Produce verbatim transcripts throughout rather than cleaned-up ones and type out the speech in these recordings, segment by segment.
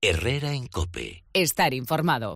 Herrera en COPE. Estar informado.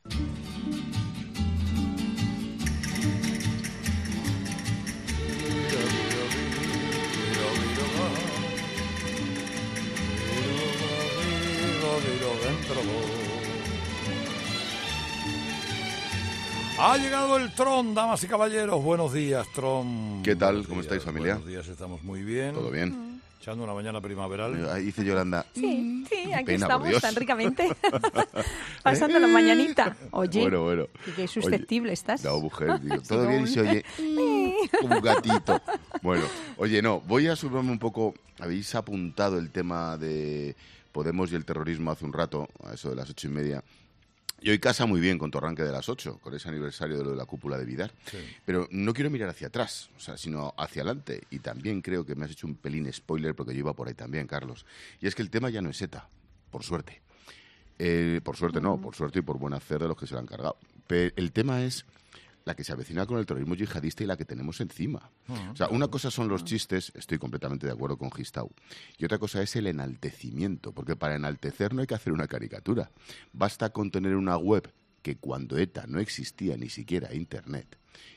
Ha llegado el Tron, damas y caballeros. Buenos días, Tron. ¿Qué tal? Buenos ¿Cómo días. estáis, familia? Buenos días, estamos muy bien. ¿Todo bien? Echando una mañana primaveral. Ahí dice Yolanda. Sí, sí, aquí pena, por estamos Dios. tan ricamente. Pasando la mañanita. Oye, Bueno, bueno. y qué susceptible Oye, estás. No, mujer, digo, todo como bien y un- se oye como un gatito. Bueno, oye, no, voy a subirme un poco. Habéis apuntado el tema de Podemos y el terrorismo hace un rato, a eso de las ocho y media. Y hoy casa muy bien con tu arranque de las ocho, con ese aniversario de lo de la cúpula de Vidar. Sí. Pero no quiero mirar hacia atrás, o sea, sino hacia adelante. Y también creo que me has hecho un pelín spoiler, porque yo iba por ahí también, Carlos. Y es que el tema ya no es ETA, por suerte. Eh, por suerte no, por suerte y por buen hacer de los que se lo han cargado. Pero el tema es la que se avecina con el terrorismo yihadista y la que tenemos encima. O sea, una cosa son los chistes, estoy completamente de acuerdo con Gistau, y otra cosa es el enaltecimiento, porque para enaltecer no hay que hacer una caricatura. Basta con tener una web que cuando ETA no existía ni siquiera Internet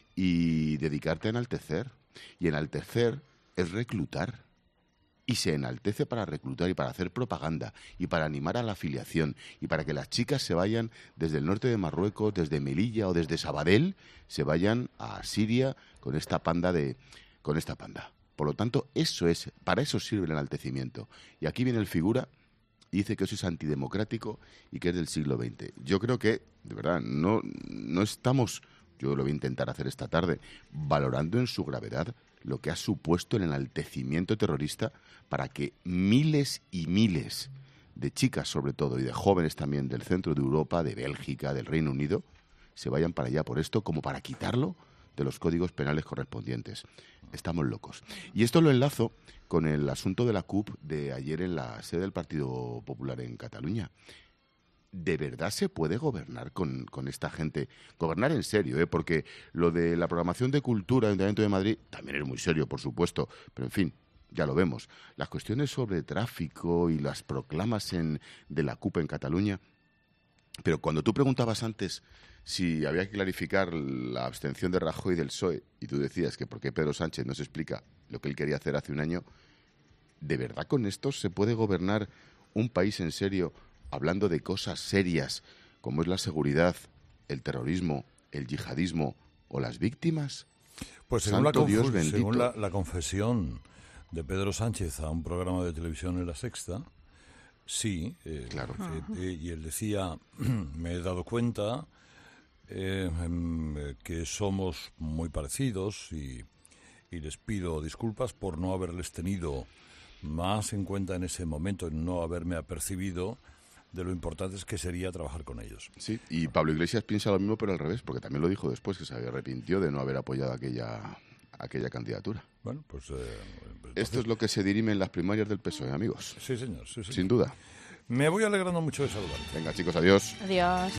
y dedicarte a enaltecer. Y enaltecer es reclutar. Y se enaltece para reclutar y para hacer propaganda y para animar a la afiliación y para que las chicas se vayan desde el norte de Marruecos, desde Melilla o desde Sabadell, se vayan a Siria con esta panda de con esta panda. Por lo tanto, eso es, para eso sirve el enaltecimiento. Y aquí viene el figura y dice que eso es antidemocrático y que es del siglo veinte. Yo creo que, de verdad, no, no estamos, yo lo voy a intentar hacer esta tarde, valorando en su gravedad lo que ha supuesto el enaltecimiento terrorista para que miles y miles de chicas, sobre todo, y de jóvenes también del centro de Europa, de Bélgica, del Reino Unido, se vayan para allá por esto, como para quitarlo de los códigos penales correspondientes. Estamos locos. Y esto lo enlazo con el asunto de la C U P de ayer en la sede del Partido Popular en Cataluña. ¿De verdad se puede gobernar con, con esta gente? Gobernar en serio, ¿eh? Porque lo de la programación de cultura del Ayuntamiento de Madrid también es muy serio, por supuesto, pero en fin, ya lo vemos. Las cuestiones sobre tráfico y las proclamas en, de la C U P en Cataluña. Pero cuando tú preguntabas antes si había que clarificar la abstención de Rajoy y del P S O E, y tú decías que por qué Pedro Sánchez no se explica lo que él quería hacer hace un año, ¿de verdad con esto se puede gobernar un país en serio hablando de cosas serias como es la seguridad, el terrorismo, el yihadismo o las víctimas? Pues según, la, Santo Dios confu- bendito. según la, la confesión de Pedro Sánchez a un programa de televisión en La Sexta, sí, eh, Claro. eh, eh, y él decía, me he dado cuenta eh, em, que somos muy parecidos y, y les pido disculpas por no haberles tenido más en cuenta en ese momento, no haberme apercibido de lo importante es que sería trabajar con ellos. Sí, y Pablo Iglesias piensa lo mismo, pero al revés, porque también lo dijo después, que se arrepintió de no haber apoyado aquella, aquella candidatura. Bueno, pues... Eh, entonces, Esto es lo que se dirime en las primarias del P S O E, amigos. Sí, señor, sí, señor. Sin duda. Me voy alegrando mucho de saludar. Venga, chicos, adiós. Adiós.